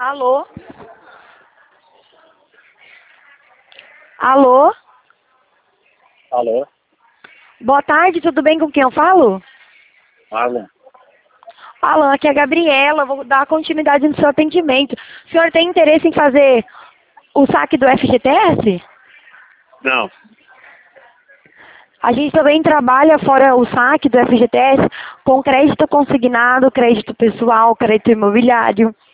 Alô? Alô? Alô? Boa tarde, tudo bem com quem eu falo? Alan? Alan, aqui é a Gabriela, vou dar continuidade no seu atendimento. O senhor tem interesse em fazer o saque do FGTS? Não. A gente também trabalha fora o saque do FGTS com crédito consignado, crédito pessoal, crédito imobiliário.